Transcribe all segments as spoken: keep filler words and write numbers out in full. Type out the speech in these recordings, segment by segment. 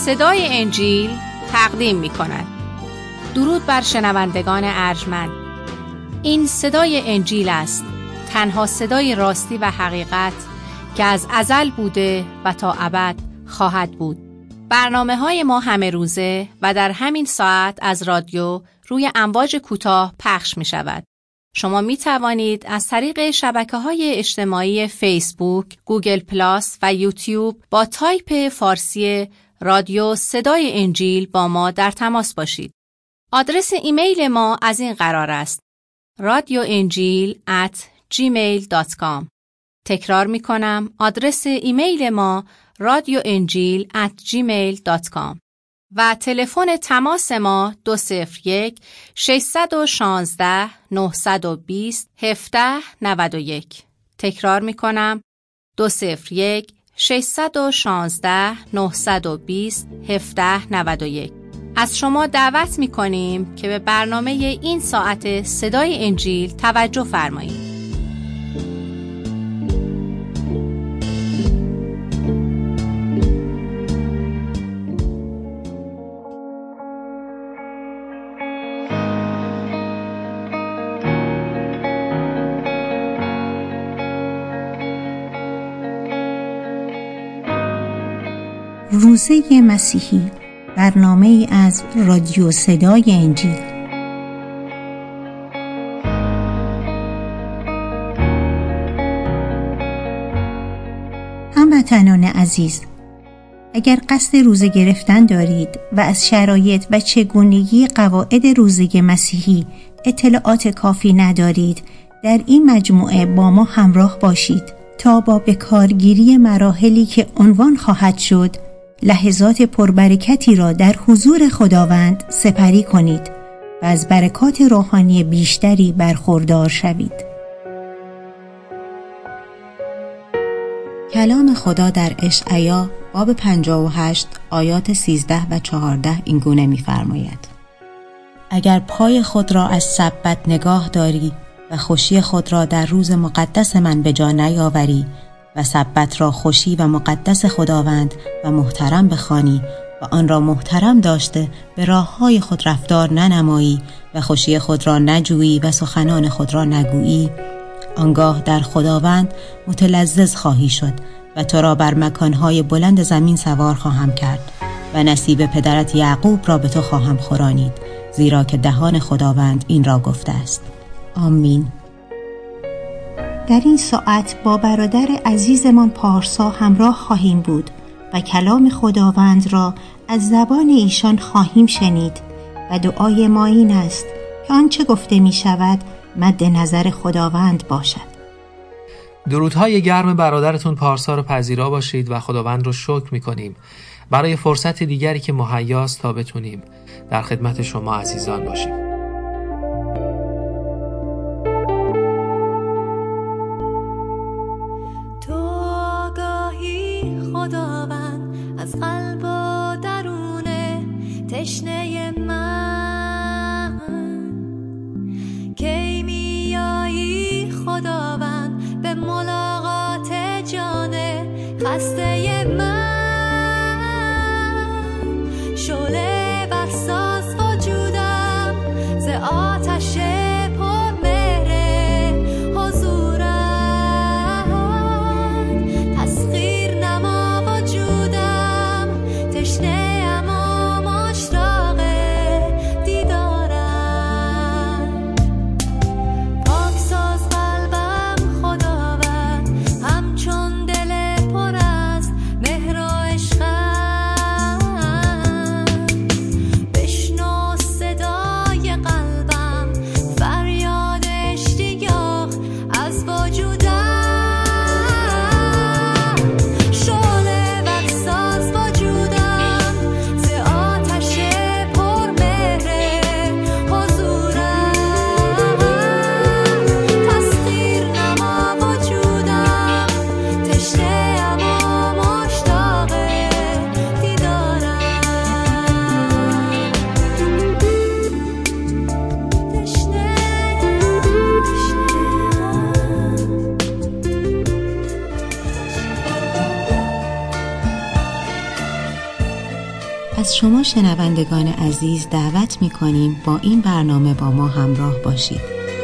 صدای انجیل تقدیم می کند. درود بر شنوندگان ارجمند. این صدای انجیل است، تنها صدای راستی و حقیقت که از ازل بوده و تا ابد خواهد بود. برنامه های ما همه روزه و در همین ساعت از رادیو روی امواج کوتاه پخش می شود. شما می توانید از طریق شبکه‌های اجتماعی فیسبوک، گوگل پلاس و یوتیوب با تایپ فارسی رادیو صدای انجیل با ما در تماس باشید. آدرس ایمیل ما از این قرار است: رادیو انجیل ات جیمیل دات کام. تکرار می کنم، آدرس ایمیل ما رادیو انجیل ات جیمیل دات کام و تلفن تماس ما دو صفر یک ششصد و شانزده نهصد و بیست هفده نود و یک. تکرار می کنم، دو صفر یک ششصد و شانزده نهصد و بیست هفده نود و یک. از شما دعوت می کنیم که به برنامه این ساعت صدای انجیل توجه فرمایید. روزه مسیحی، برنامه ای از رادیو صدای انجیل. هموطنان عزیز، اگر قصد روزه گرفتن دارید و از شرایط و چگونگی قواعد روزه مسیحی اطلاعات کافی ندارید، در این مجموعه با ما همراه باشید تا با بکارگیری مراحلی که عنوان خواهد شد لحظات پربرکتی را در حضور خداوند سپری کنید و از برکات روحانی بیشتری برخوردار شوید. کلام خدا در اشعیا باب پنجاه و هشت آیات سیزده و چهارده این گونه می‌فرماید: اگر پای خود را از سبت نگاه داری و خوشی خود را در روز مقدس من به جا نیاوری و سبت را خوشی و مقدس خداوند و محترم بخوانی و آن را محترم داشته به راه‌های خود رفتار ننمایی و خوشی خود را نجویی و سخنان خود را نگویی، آنگاه در خداوند متلذذ خواهی شد و تو را بر مکانهای بلند زمین سوار خواهم کرد و نصیب پدرت یعقوب را به تو خواهم خورانید، زیرا که دهان خداوند این را گفته است. آمین. در این ساعت با برادر عزیزمان پارسا همراه خواهیم بود و کلام خداوند را از زبان ایشان خواهیم شنید و دعای ما این است که آنچه گفته می شود مد نظر خداوند باشد. درودهای گرم برادرتون پارسا رو پذیرا باشید و خداوند رو شکر می کنیم برای فرصت دیگری که مهیاست تا بتونیم در خدمت شما عزیزان باشیم. خداوند از قلب و درون تشنه من، کی میایی خداوند به ملاقات جان خسته من، شعله برساز وجودم ز آتش از شما شنوندگان عزیز دعوت می‌کنیم با این برنامه با ما همراه باشید.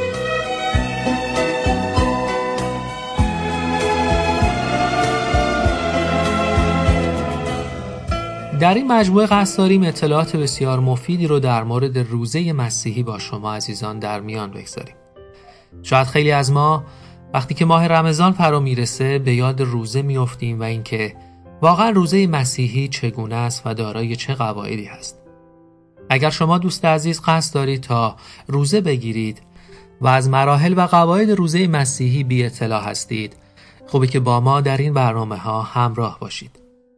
در این مجموعه قصد داریم اطلاعات بسیار مفیدی رو در مورد روزه مسیحی با شما عزیزان در میان بگذاریم. شاید خیلی از ما وقتی که ماه رمضان فرا میرسه به یاد روزه میافتیم و اینکه واقعا روزه مسیحی چگونه است و دارای چه قواعدی هست. اگر شما دوست عزیز قصد دارید تا روزه بگیرید و از مراحل و قواعد روزه مسیحی بی اطلاع هستید، خوبه که با ما در این برنامه ها همراه باشید.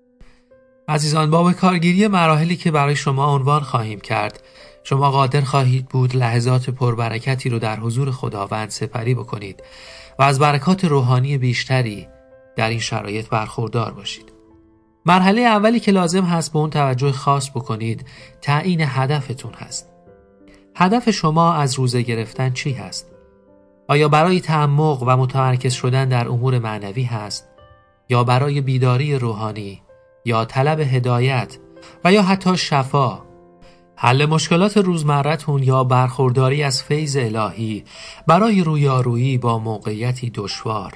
عزیزان، با به کارگیری مراحلی که برای شما عنوان خواهیم کرد، شما قادر خواهید بود لحظات پربرکتی رو در حضور خداوند سپری بکنید و از برکات روحانی بیشتری در این شرایط برخوردار باشید. مرحله اولی که لازم هست به اون توجه خاص بکنید تعیین هدفتون هست. هدف شما از روزه گرفتن چی هست؟ آیا برای تعمق و متمرکز شدن در امور معنوی هست؟ یا برای بیداری روحانی؟ یا طلب هدایت و یا حتی شفا، حل مشکلات روزمره‌تون یا برخورداری از فیض الهی برای رویارویی با موقعیتی دشوار؟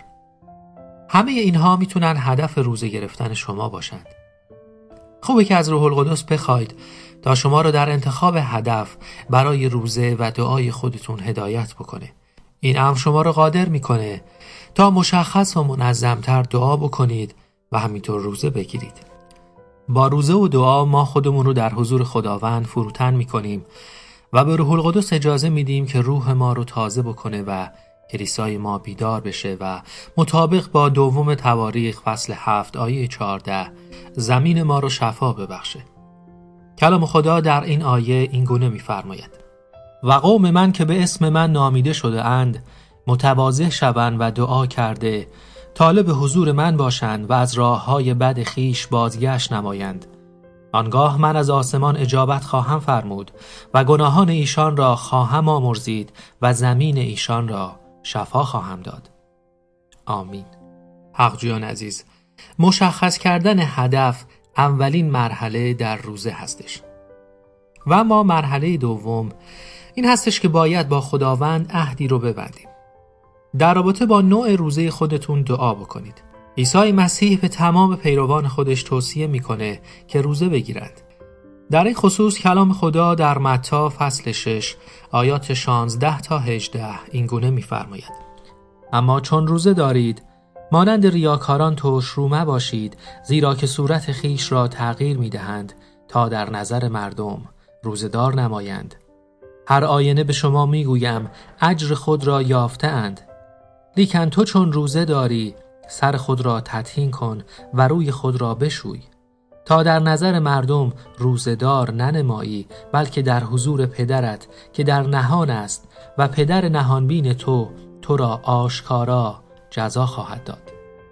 همه اینها میتونن هدف روزه گرفتن شما باشند. خوبه که از روح القدس بخواید تا شما رو در انتخاب هدف برای روزه و دعای خودتون هدایت بکنه. این امر شما رو قادر میکنه تا مشخص و منظمتر دعا بکنید و همینطور روزه بگیرید. با روزه و دعا ما خودمون رو در حضور خداوند فروتن میکنیم و به روح القدس اجازه میدیم که روح ما رو تازه بکنه و کلیسای ما بیدار بشه و مطابق با دوم تواریخ فصل هفت آیه چهارده زمین ما رو شفا ببخشه. کلام خدا در این آیه این گونه میفرماید: و قوم من که به اسم من نامیده شده اند متواضع شوند و دعا کرده طالب حضور من باشند و از راههای بد خیش بازگشت نمایند، آنگاه من از آسمان اجابت خواهم فرمود و گناهان ایشان را خواهم آمرزید و زمین ایشان را شفا خواهم داد. آمین. حقجویان عزیز، مشخص کردن هدف اولین مرحله در روزه هستش و ما مرحله دوم این هستش که باید با خداوند عهدی رو ببندیم. در رابطه با نوع روزه خودتون دعا بکنید. عیسی مسیح به تمام پیروان خودش توصیه میکنه که روزه بگیرند. در این خصوص کلام خدا در متی فصل شش آیات شانزده تا هجده این گونه میفرماید: اما چون روزه دارید مانند ریاکاران ترشرو مباشید، زیرا که صورت خیش را تغییر میدهند تا در نظر مردم روزه‌دار نمایند. هر آینه به شما میگویم اجر خود را یافته اند. لیکن تو چون روزه داری سر خود را تطهین کن و روی خود را بشوی، تا در نظر مردم روزه‌دار ننمایی، بلکه در حضور پدرت که در نهان است و پدر نهانبین تو تو را آشکارا جزا خواهد داد.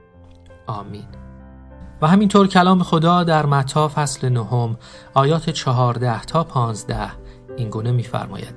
آمین. و همینطور کلام خدا در متی فصل نهم آیات چهارده تا پانزده این گونه می‌فرماید: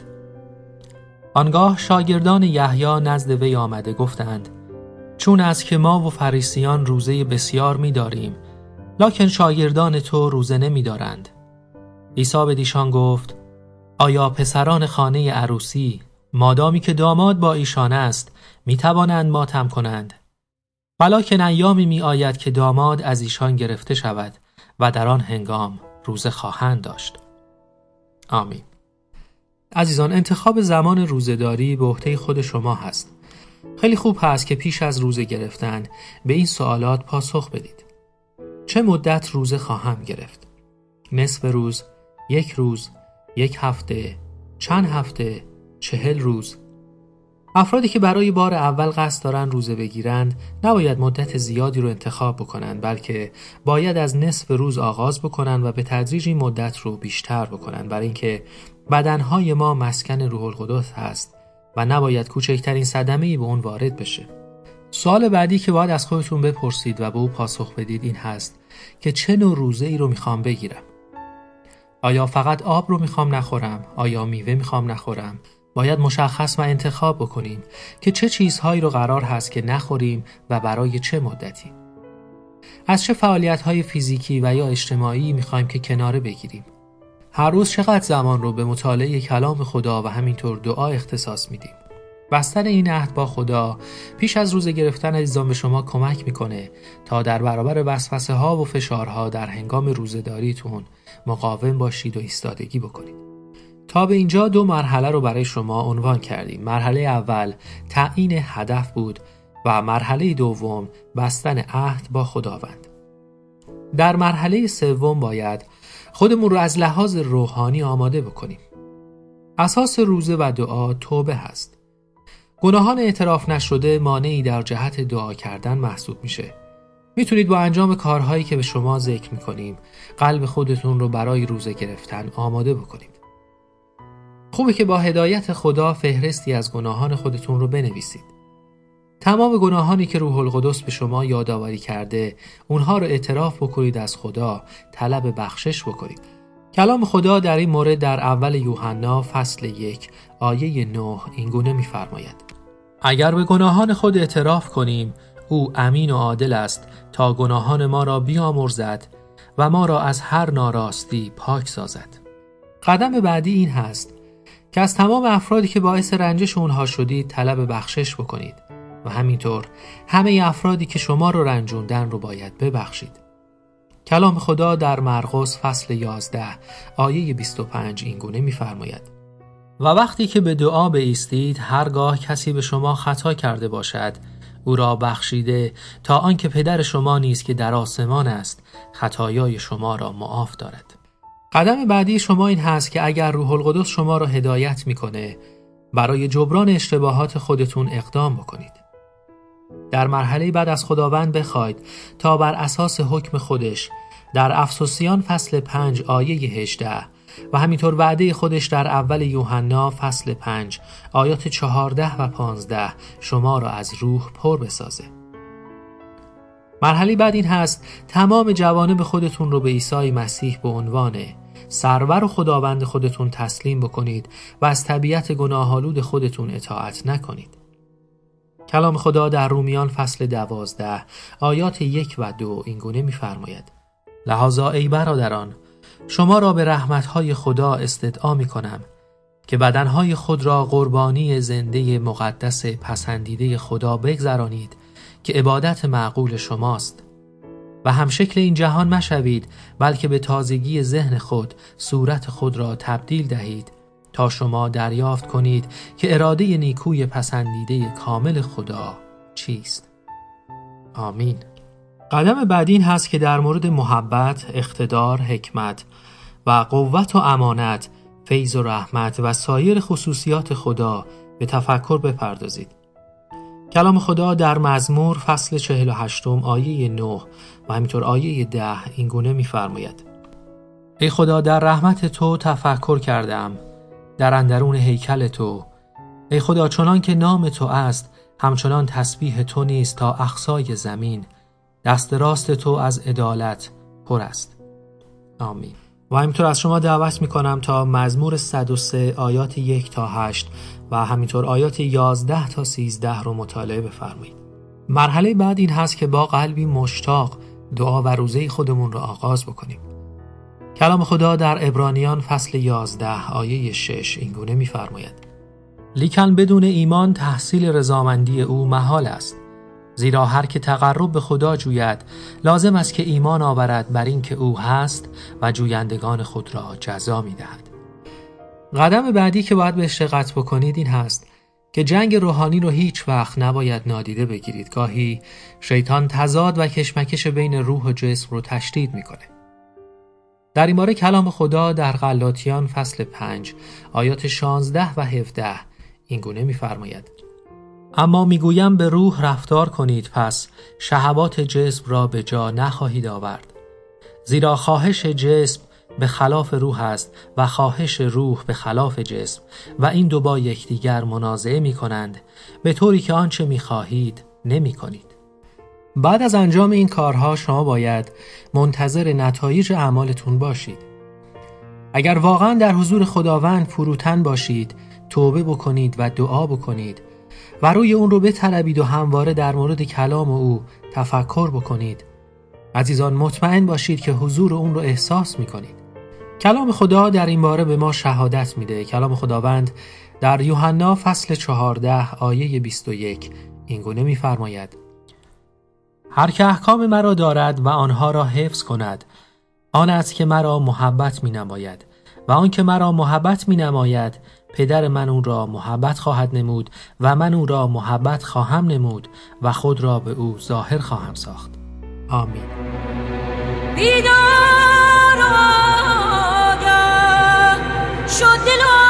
آنگاه شاگردان یحیی نزد وی آمده گفتند: چون است که ما و فریسیان روزه بسیار می‌داریم، لکن شاگردان تو روزه نمی‌دارند. عیسی بدیشان گفت: آیا پسران خانه عروسی مادامی که داماد با ایشان است می‌توانند ماتم کنند؟ ولکن ایامی می‌آید که داماد از ایشان گرفته شود و در آن هنگام روزه خواهند داشت. آمین. عزیزان، انتخاب زمان روزه‌داری به عهده خود شما هست. خیلی خوب هست که پیش از روزه گرفتن به این سوالات پاسخ بدید. چه مدت روزه خواهم گرفت؟ نصف روز، یک روز، یک هفته، چند هفته، چهل روز؟ افرادی که برای بار اول قصد دارن روزه بگیرند نباید مدت زیادی رو انتخاب بکنن، بلکه باید از نصف روز آغاز بکنن و به تدریج این مدت رو بیشتر بکنن، برای اینکه بدنهای ما مسکن روح القدس هست و نباید کوچکترین صدمه‌ای به اون وارد بشه. سوال بعدی که باید از خودتون بپرسید و به او پاسخ بدید این هست که چه نوع روزه‌ای رو میخوام بگیرم؟ آیا فقط آب رو میخوام نخورم؟ آیا میوه میخوام نخورم؟ باید مشخص و انتخاب بکنیم که چه چیزهایی رو قرار هست که نخوریم و برای چه مدتی. از چه فعالیت‌های فیزیکی و یا اجتماعی می‌خوایم که کناره بگیریم؟ هر روز چقدر زمان رو به مطالعه کلام خدا و همینطور دعا اختصاص میدیم؟ بستن این عهد با خدا پیش از روزه گرفتن عزیزان به شما کمک میکنه تا در برابر وسوسه ها و فشارها در هنگام روزه‌داریتون مقاوم باشید و ایستادگی بکنید. تا به اینجا دو مرحله رو برای شما عنوان کردیم. مرحله اول تعیین هدف بود و مرحله دوم بستن عهد با خداوند. در مرحله سوم باید خودمون رو از لحاظ روحانی آماده بکنیم. اساس روزه و دعا توبه هست. گناهان اعتراف نشده مانعی در جهت دعا کردن محسوب میشه. میتونید با انجام کارهایی که به شما ذکر میکنیم قلب خودتون رو برای روزه گرفتن آماده بکنید. خوبه که با هدایت خدا فهرستی از گناهان خودتون رو بنویسید. تمام گناهانی که روح القدس به شما یادآوری کرده اونها رو اعتراف بکنید از خدا، طلب بخشش بکنید. کلام خدا در این مورد در اول یوحنا فصل یک آیه نه اینگونه می‌فرماید: اگر به گناهان خود اعتراف کنیم او امین و عادل است تا گناهان ما را بیامرزد و ما را از هر ناراستی پاک سازد. قدم بعدی این هست که از تمام افرادی که باعث رنجش اونها شدید طلب بخشش بکنید و همینطور همه افرادی که شما رو رنجوندن رو باید ببخشید. کلام خدا در مرقس فصل یازده آیه بیست و پنج اینگونه می‌فرماید: و وقتی که به دعا بایستید هرگاه کسی به شما خطا کرده باشد او را بخشیده تا آنکه پدر شما نیز که در آسمان است خطایای شما را معاف دارد. قدم بعدی شما این هست که اگر روح القدس شما را هدایت میکنه برای جبران اشتباهات خودتون اقدام بکنید. در مرحله بعد از خداوند بخواید تا بر اساس حکم خودش در افسوسیان فصل پنج آیه هجده و همینطور وعده خودش در اول یوحنا فصل پنج آیات چهارده و پانزده شما را از روح پر بسازه. مرحله بعد این هست تمام جوانب خودتون رو به عیسی مسیح به عنوان سرور و خداوند خودتون تسلیم بکنید و از طبیعت گناه‌آلود خودتون اطاعت نکنید. کلام خدا در رومیان فصل دوازده آیات یک و دو اینگونه می‌فرماید: لذا ای برادران شما را به رحمت‌های خدا استدعا می‌کنم که بدنهای خود را قربانی زنده مقدس پسندیده خدا بگذرانید که عبادت معقول شماست و همشکل این جهان مشوید، بلکه به تازگی ذهن خود صورت خود را تبدیل دهید تا شما دریافت کنید که اراده نیکوی پسندیده کامل خدا چیست. آمین. قدم بعدی این هست که در مورد محبت، اقتدار، حکمت و قوت و امانت، فیض و رحمت و سایر خصوصیات خدا به تفکر بپردازید. کلام خدا در مزمور فصل چهل و هشت آیه نه و همینطور آیه ده اینگونه می‌فرماید: ای خدا در رحمت تو تفکر کردم، در اندرون هیکل تو. ای خدا چنان که نام تو است همچنان تسبیح تو نیست تا اقصای زمین. دست راست تو از عدالت پر است. آمین. و همینطور از شما دعوت میکنم تا مزمور صد و سه آیات یک تا هشت و همینطور آیات یازده تا سیزده رو مطالعه بفرمایید. مرحله بعد این هست که با قلبی مشتاق دعا و روزه خودمون رو آغاز بکنیم. کلام خدا در عبرانیان فصل یازده آیه شش اینگونه میفرماید: لیکن بدون ایمان تحصیل رضامندی او محال است، زیرا هر که تقرب به خدا جوید لازم است که ایمان آورد بر این که او هست و جویندگان خود را جزا می‌دهد. قدم بعدی که باید بهش دقت بکنید این هست که جنگ روحانی رو هیچ وقت نباید نادیده بگیرید. گاهی شیطان تضاد و کشمکش بین روح و جسم رو تشدید میکنه. در این باره کلام خدا در غلاطیان فصل پنج آیات شانزده و هفده اینگونه می‌فرماید: اما میگویم به روح رفتار کنید، پس شهوات جسم را به جا نخواهید آورد. زیرا خواهش جسم به خلاف روح است و خواهش روح به خلاف جسم و این دو با یکدیگر منازعه می کنند، به طوری که آنچه می خواهید نمی کنید. بعد از انجام این کارها شما باید منتظر نتایج اعمالتون باشید. اگر واقعا در حضور خداوند فروتن باشید، توبه بکنید و دعا بکنید و روی اون رو بطلبید و همواره در مورد کلام او تفکر بکنید، عزیزان مطمئن باشید که حضور اون رو احساس میکنید. کلام خدا در این باره به ما شهادت میده. کلام خداوند در یوحنا فصل چهارده آیه بیست و یک این گونه میفرماید: هر که احکام مرا دارد و آنها را حفظ کند، آن است که مرا محبت می نماید و آن که مرا محبت می نماید پدر من اون را محبت خواهد نمود و من او را محبت خواهم نمود و خود را به او ظاهر خواهم ساخت. آمین. بیدار آگاه شد دلم،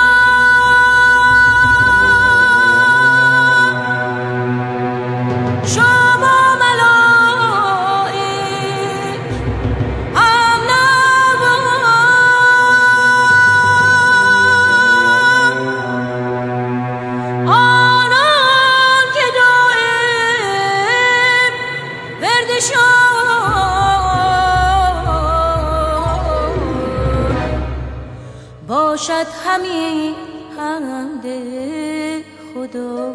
باشد همین حمد خدا.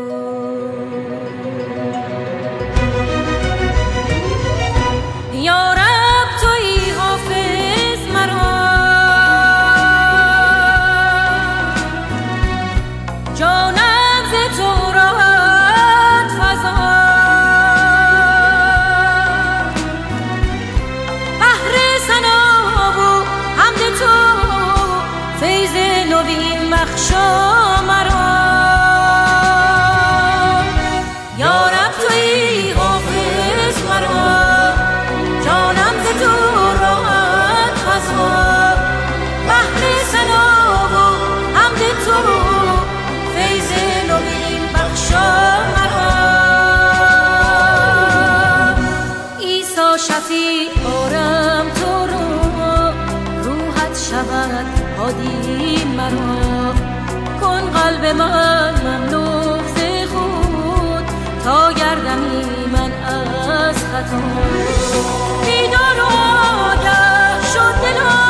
یا رب تویی حافظ مرا، جانم ز تو راحت فزا، بحر ثنا و حمد تو فیض نوین مخشا مرا. یا رب تویی حافظ مرا، جانم ز تو راحت فزا، بحر ثنا و حمد تو فیض نوین مخشا مرا. عیسی شفیع آرم تو رو، روحت شود هادی مرا. کن قلب من مملو ز خود تا گردمی من از خطا. بیدار آگاه شد دلم،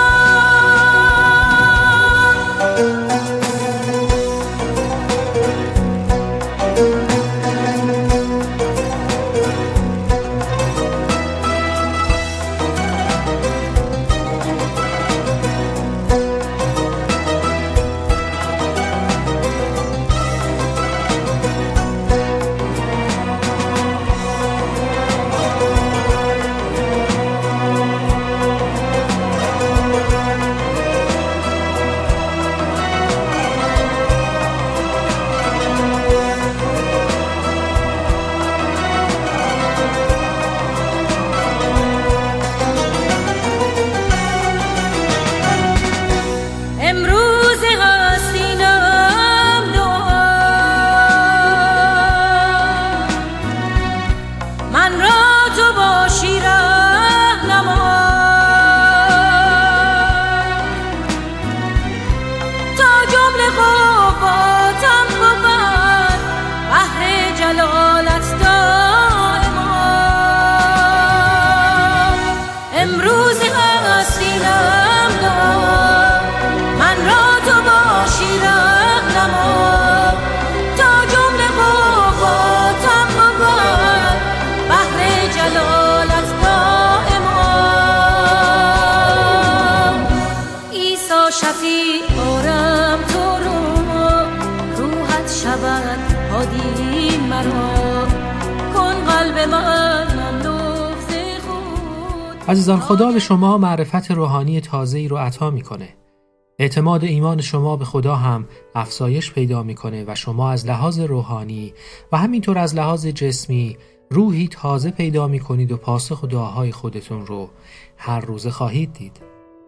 عزیزان خدا به شما معرفت روحانی تازه‌ای رو عطا میکنه. اعتماد ایمان شما به خدا هم افزایش پیدا میکنه و شما از لحاظ روحانی و همینطور از لحاظ جسمی روحی تازه پیدا میکنید و پاسخ دعاهای خودتون رو هر روز خواهید دید.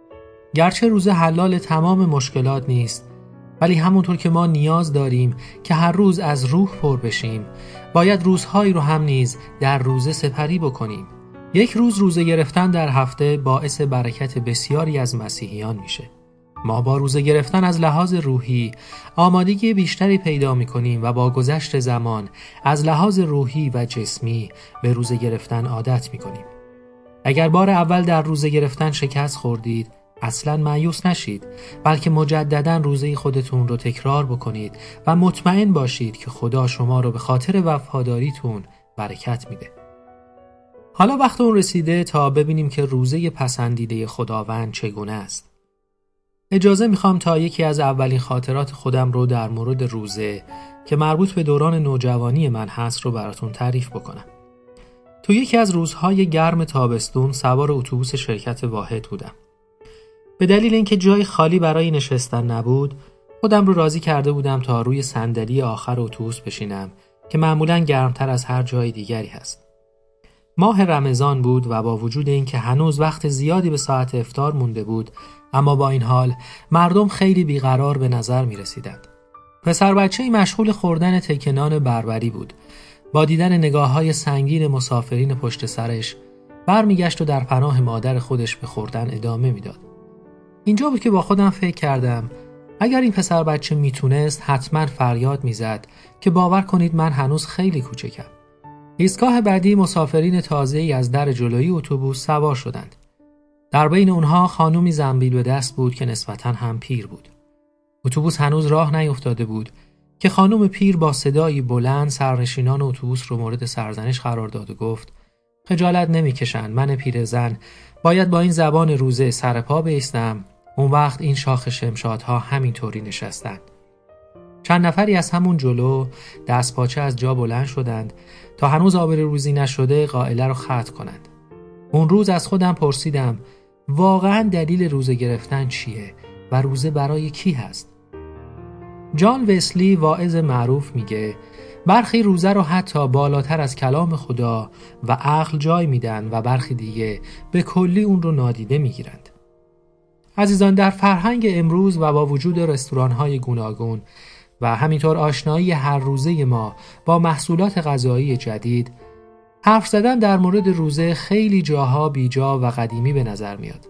گرچه روز حلال تمام مشکلات نیست، ولی همونطور که ما نیاز داریم که هر روز از روح پر بشیم، باید روزهایی رو هم نیز در روزه سپری بکنیم. یک روز روزه گرفتن در هفته باعث برکت بسیاری از مسیحیان میشه. ما با روزه گرفتن از لحاظ روحی آمادگی بیشتری پیدا میکنیم و با گذشت زمان از لحاظ روحی و جسمی به روزه گرفتن عادت میکنیم. اگر بار اول در روزه گرفتن شکست خوردید، اصلاً مایوس نشید، بلکه مجدداً روزه خودتون رو تکرار بکنید و مطمئن باشید که خدا شما رو به خاطر وفاداریتون برکت میده. حالا وقت اون رسیده تا ببینیم که روزه پسندیده خداوند چگونه است. اجازه میخوام تا یکی از اولین خاطرات خودم رو در مورد روزه که مربوط به دوران نوجوانی من هست رو براتون تعریف بکنم. تو یکی از روزهای گرم تابستون سوار اتوبوس شرکت واحد بودم. به دلیل اینکه جای خالی برای نشستن نبود، خودم رو راضی کرده بودم تا روی صندلی آخر اتوبوس بشینم که معمولاً گرمتر از هر جای دیگری هست. ماه رمضان بود و با وجود اینکه هنوز وقت زیادی به ساعت افطار مونده بود، اما با این حال مردم خیلی بیقرار به نظر می رسیدند. پسر بچه‌ای مشغول خوردن تکه نان بربری بود. با دیدن نگاه‌های سنگین مسافرین پشت سرش برمیگشت و در پناه مادر خودش به خوردن ادامه میداد. اینجا بود که با خودم فکر کردم اگر این پسر بچه میتونست حتما فریاد میزد که باور کنید من هنوز خیلی کوچکم. ایستگاه بعدی مسافرین تازه‌ای از در جلویی اتوبوس سوار شدند. در بین اونها خانومی زنبیل به دست بود که نسبتاً هم پیر بود. اتوبوس هنوز راه نیفتاده بود که خانم پیر با صدایی بلند سرنشینان اتوبوس رو مورد سرزنش قرار داد و گفت: خجالت نمیکشن، من پیرزن باید با این زبان روزه سر پا بایستم. اون وقت این شاخ شمشادها همینطوری نشستند. چند نفری از همون جلو دست پاچه از جا بلند شدند تا هنوز آبروریزی نشده قائله رو ختم کنند. اون روز از خودم پرسیدم واقعاً دلیل روزه گرفتن چیه و روزه برای کی هست؟ جان وسلی واعظ معروف میگه برخی روزه رو حتی بالاتر از کلام خدا و عقل جای میدن و برخی دیگه به کلی اون رو نادیده میگیرند. عزیزان، در فرهنگ امروز و با وجود رستوران‌های گوناگون و همینطور آشنایی هر روزه ما با محصولات غذایی جدید، حرف زدن در مورد روزه خیلی جاها بیجا و قدیمی به نظر میاد.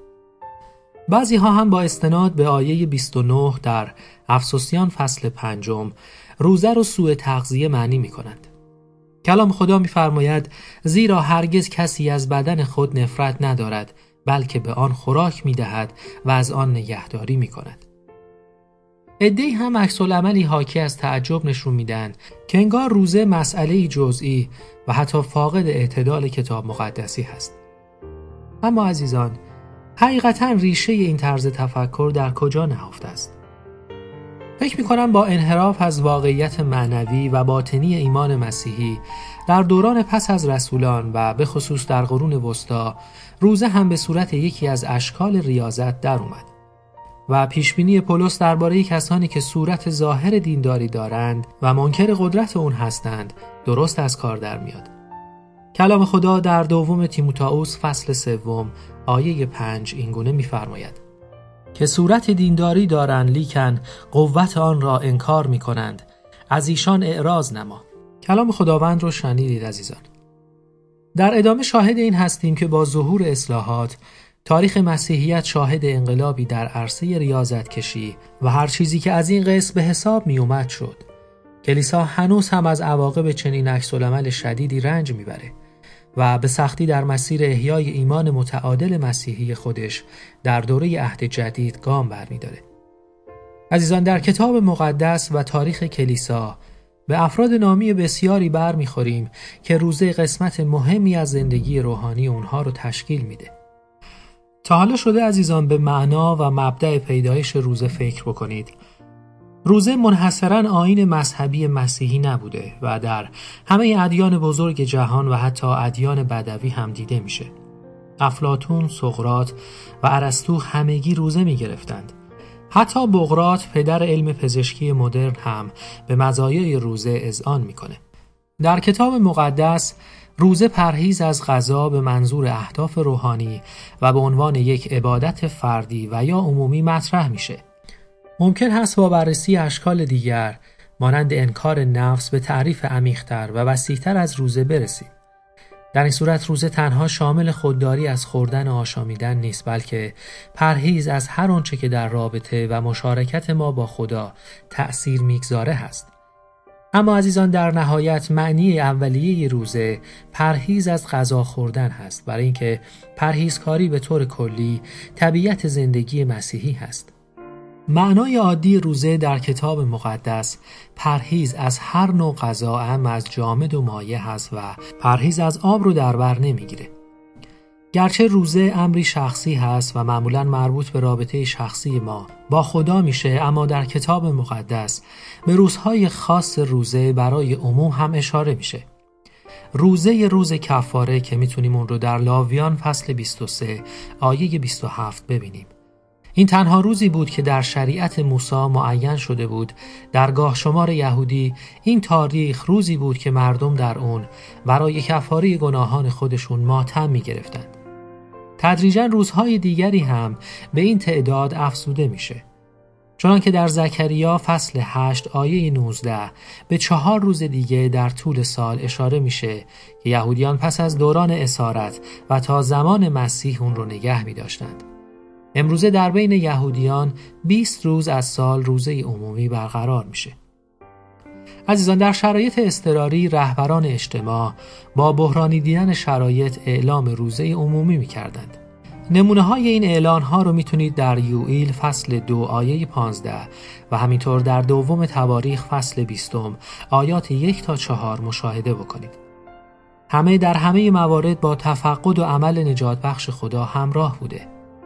بعضی ها هم با استناد به آیه بیست و نه در افسوسیان فصل پنجم روزه رو سوء تغذیه معنی می کنند. کلام خدا می فرماید زیرا هرگز کسی از بدن خود نفرت ندارد بلکه به آن خوراک می دهد و از آن نگهداری می کند. عده‌ای هم عکس العملی حاکی از تعجب نشون میدن که انگار روزه مسئله‌ای جزئی و حتی فاقد اعتدال کتاب مقدسی هست. اما عزیزان، حقیقتاً ریشه این طرز تفکر در کجا نهفته است؟ فکر می‌کنم با انحراف از واقعیت معنوی و باطنی ایمان مسیحی در دوران پس از رسولان و به خصوص در قرون وسطی، روزه هم به صورت یکی از اشکال ریاضت در اومد و پیشبینی پولس درباره کسانی که صورت ظاهر دینداری دارند و منکر قدرت اون هستند درست از کار در میاد. کلام خدا در دوم تیموتائوس فصل سوم آیه پنج اینگونه می‌فرماید که صورت دینداری دارند لیکن قوت آن را انکار می‌کنند، از ایشان اعراض نما. کلام خداوند رو شنیدید عزیزان. در ادامه شاهد این هستیم که با ظهور اصلاحات تاریخ مسیحیت شاهد انقلابی در عرصه ریاضت کشی و هر چیزی که از این قسم به حساب می اومد شد. کلیسا هنوز هم از عواقب چنین عکس‌العمل شدیدی رنج میبره و به سختی در مسیر احیای ایمان متعادل مسیحی خودش در دوره عهد جدید گام برمی‌داره. عزیزان، در کتاب مقدس و تاریخ کلیسا به افراد نامی بسیاری برمیخوریم که روزه قسمت مهمی از زندگی روحانی اونها رو تشکیل میده. تا حالا شده عزیزان به معنا و مبدأ پیدایش روزه فکر بکنید؟ روزه منحصراً آیین مذهبی مسیحی نبوده و در همه ادیان بزرگ جهان و حتی ادیان بدوی هم دیده میشه. افلاطون، سقراط و ارسطو همگی روزه میگرفتند. حتی بقراط پدر علم پزشکی مدرن هم به مزایای روزه اذعان میکنه. در کتاب مقدس روزه پرهیز از غذا به منظور اهداف روحانی و به عنوان یک عبادت فردی و یا عمومی مطرح میشه. ممکن هست با بررسی اشکال دیگر مانند انکار نفس به تعریف عمیق‌تر و وسیع‌تر از روزه برسیم. در این صورت روزه تنها شامل خودداری از خوردن و آشامیدن نیست، بلکه پرهیز از هر آنچه که در رابطه و مشارکت ما با خدا تأثیر میگذاره هست. اما عزیزان، در نهایت معنی اولیه روزه پرهیز از غذا خوردن هست، برای اینکه پرهیزکاری به طور کلی طبیعت زندگی مسیحی هست. معنای عادی روزه در کتاب مقدس پرهیز از هر نوع غذا، هم از جامد و مایع هست و پرهیز از آب رو در بر نمیگیره. گرچه روزه امری شخصی هست و معمولاً مربوط به رابطه شخصی ما با خدا میشه، اما در کتاب مقدس به روزهای خاص روزه برای عموم هم اشاره میشه. روزه روز کفاره که میتونیم اون رو در لاویان فصل بیست و سه آیه بیست و هفت ببینیم. این تنها روزی بود که در شریعت موسی معین شده بود. در گاه شمار یهودی این تاریخ روزی بود که مردم در اون برای کفاره گناهان خودشون ماتم میگرفتند. تدریجاً روزهای دیگری هم به این تعداد افزوده میشه. چنان که در زکریا فصل هشت آیه نوزده به چهار روز دیگه در طول سال اشاره میشه که یهودیان پس از دوران اسارت و تا زمان مسیح اون رو نگه می داشتند. امروزه در بین یهودیان بیست روز از سال روزه عمومی برقرار میشه. عزیزان، در شرایط اضطراری رهبران اجتماع با بحرانی دیدن شرایط اعلام روزه عمومی میکردند. نمونه های این اعلان ها رو میتونید در یوئیل فصل دو آیه پانزده و همینطور در دوم تواریخ فصل بیستم آیات یک تا چهار مشاهده بکنید. همه در همه موارد با تفقد و عمل نجات بخش خدا همراه بوده.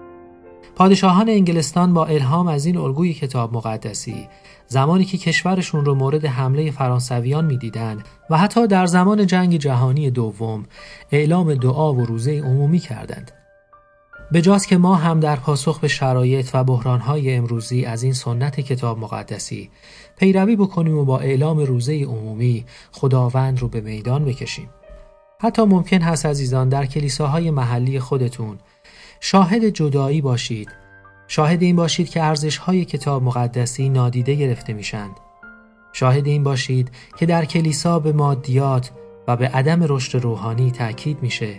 پادشاهان انگلستان با الهام از این الگوی کتاب مقدسی زمانی که کشورشون رو مورد حمله فرانسویان می‌دیدند و حتی در زمان جنگ جهانی دوم اعلام دعا و روزه عمومی کردند. بجاست که ما هم در پاسخ به شرایط و بحران‌های امروزی از این سنت کتاب مقدسی پیروی بکنیم و با اعلام روزه عمومی خداوند رو به میدان بکشیم. حتی ممکن هست عزیزان در کلیساهای محلی خودتون شاهد جدایی باشید. شاهد این باشید که ارزش‌های کتاب مقدسی نادیده گرفته میشند. شاهد این باشید که در کلیسا به مادیات و به عدم رشد روحانی تأکید میشه.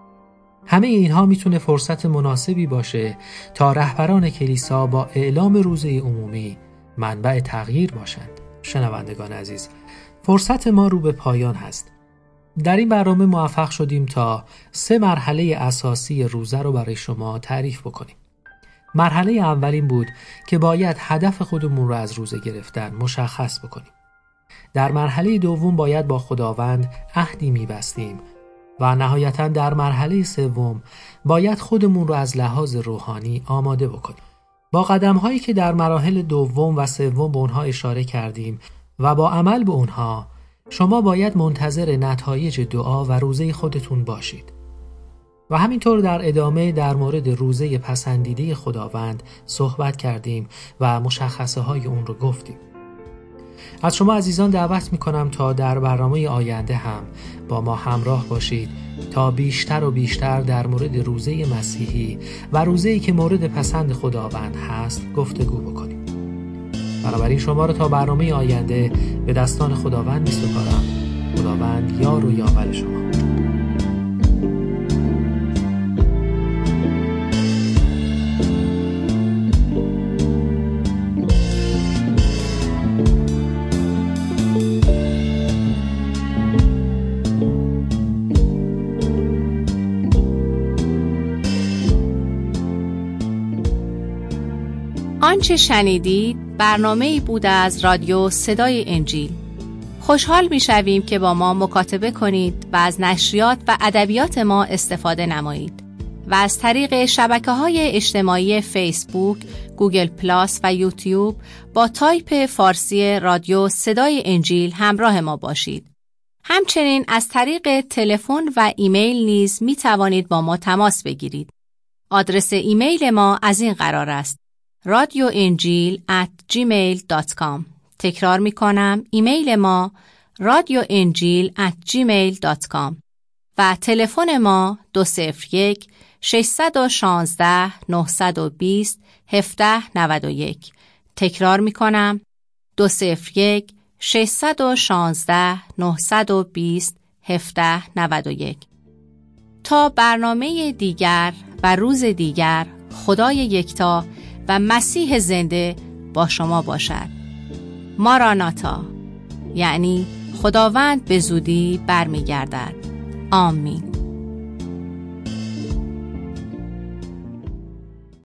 همه اینها میتونه فرصت مناسبی باشه تا رهبران کلیسا با اعلام روزه عمومی منبع تغییر باشند. شنوندگان عزیز، فرصت ما رو به پایان هست. در این برنامه موفق شدیم تا سه مرحله اساسی روزه رو برای شما تعریف بکنیم. مرحله اول این بود که باید هدف خودمون رو از روزه گرفتن مشخص بکنیم. در مرحله دوم باید با خداوند عهدی می‌بستیم و نهایتاً در مرحله سوم باید خودمون رو از لحاظ روحانی آماده بکنیم. با قدم‌هایی که در مراحل دوم و سوم به اونها اشاره کردیم و با عمل به اونها، شما باید منتظر نتایج دعا و روزه خودتون باشید. و همینطور در ادامه در مورد روزه پسندیده خداوند صحبت کردیم و مشخصه های اون رو گفتیم. از شما عزیزان دعوت میکنم تا در برنامه آینده هم با ما همراه باشید تا بیشتر و بیشتر در مورد روزه مسیحی و روزه‌ای که مورد پسند خداوند هست گفتگو بکنیم. بنابراین شما رو تا برنامه آینده به دستان خداوند می‌سپارم. خداوند یار و یاور شما. آنچه شنیدید برنامه‌ای بود از رادیو صدای انجیل. خوشحال می‌شویم که با ما مکاتبه کنید و از نشریات و ادبیات ما استفاده نمایید و از طریق شبکه‌های اجتماعی فیسبوک، گوگل پلاس و یوتیوب با تایپ فارسی رادیو صدای انجیل همراه ما باشید. همچنین از طریق تلفن و ایمیل نیز می‌توانید با ما تماس بگیرید. آدرس ایمیل ما از این قرار است: رادیو انجیل ات جیمیل دات کام. تکرار می کنم، ایمیل ما رادیو انجیل ات جیمیل دات کام و تلفن ما دو صفر یک شش یک شش نه دو صفر هفت نه یک. تکرار می کنم، دو صفر یک شش یک شش نه دو صفر هفت نه یک. تا برنامه دیگر و روز دیگر، خدای یکتا و مسیح زنده با شما باشد. ماراناتا، یعنی خداوند به زودی برمیگردد. آمین.